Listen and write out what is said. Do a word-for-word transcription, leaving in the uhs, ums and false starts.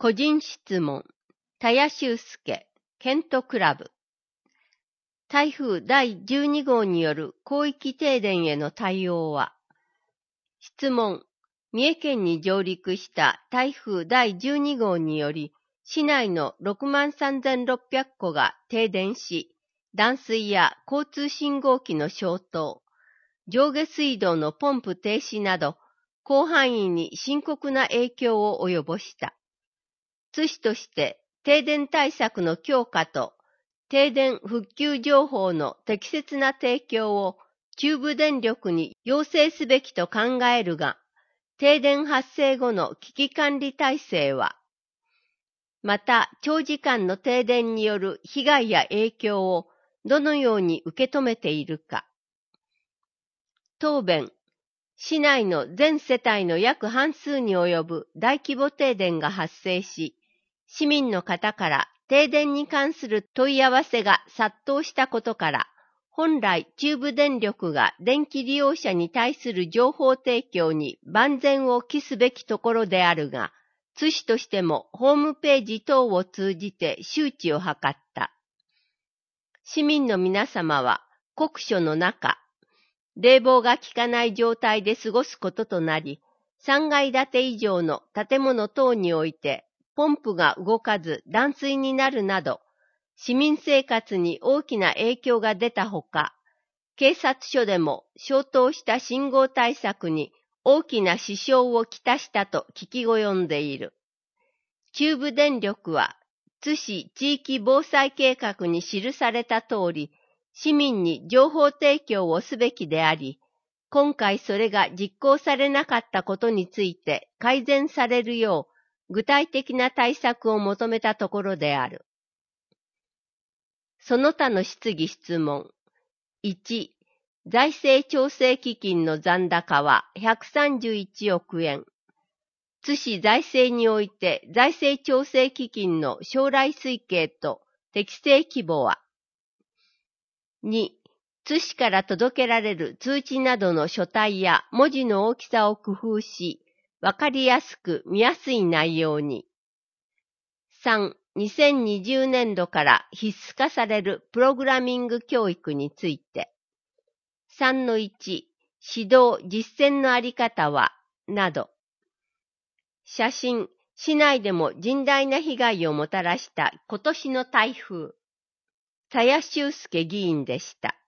個人質問、田谷修介、ケントクラブ。台風だいじゅうにごうによる広域停電への対応は、質問、三重県に上陸した台風だいじゅうにごうにより、市内のろくまんさんぜんろっぴゃくこが停電し、断水や交通信号機の消灯、上下水道のポンプ停止など、広範囲に深刻な影響を及ぼした。津市として停電対策の強化と停電復旧情報の適切な提供を中部電力に要請すべきと考えるが、停電発生後の危機管理体制は、また長時間の停電による被害や影響をどのように受け止めているか。答弁、市内の全世帯の約半数に及ぶ大規模停電が発生し、市民の方から停電に関する問い合わせが殺到したことから、本来中部電力が電気利用者に対する情報提供に万全を期すべきところであるが、津市としてもホームページ等を通じて周知を図った。市民の皆様は酷暑の中、冷房が効かない状態で過ごすこととなり、さんがい建て以上の建物等において、ポンプが動かず断水になるなど、市民生活に大きな影響が出たほか、警察署でも消灯した信号対策に大きな支障をきたしたと聞き及んでいる。中部電力は、津市地域防災計画に記された通り、市民に情報提供をすべきであり、今回それが実行されなかったことについて改善されるよう、具体的な対策を求めたところである。その他の質疑質問。いち、財政調整基金の残高はひゃくさんじゅういちおくえん。津市財政において財政調整基金の将来推計と適正規模は。に、津市から届けられる通知などの書体や文字の大きさを工夫し、わかりやすく見やすい内容に。さん、にせんにじゅうねんどから必須化されるプログラミング教育について。さんのいち、指導実践のあり方は、など。写真、市内でも甚大な被害をもたらした今年の台風。田谷修介議員でした。